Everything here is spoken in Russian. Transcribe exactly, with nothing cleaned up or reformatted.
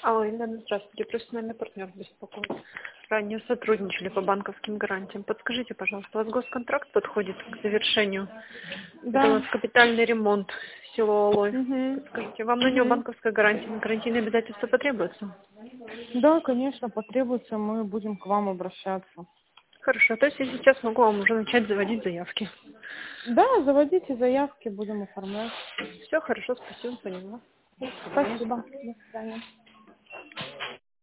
Алло, Елена, здравствуйте. Профессиональный партнер беспокоит. Ранее сотрудничали по банковским гарантиям. Подскажите, пожалуйста, у вас госконтракт подходит к завершению? Да. Это у вас капитальный ремонт в село Олой. Угу. Подскажите, вам на него Угу. банковская гарантия, на гарантийные обязательства потребуются? Да, конечно, потребуется, мы будем к вам обращаться. Хорошо, то есть я сейчас могу вам уже начать заводить заявки. Да, заводите заявки, будем оформлять. Все хорошо, спасибо, поняла. До свидания. Спасибо. До свидания.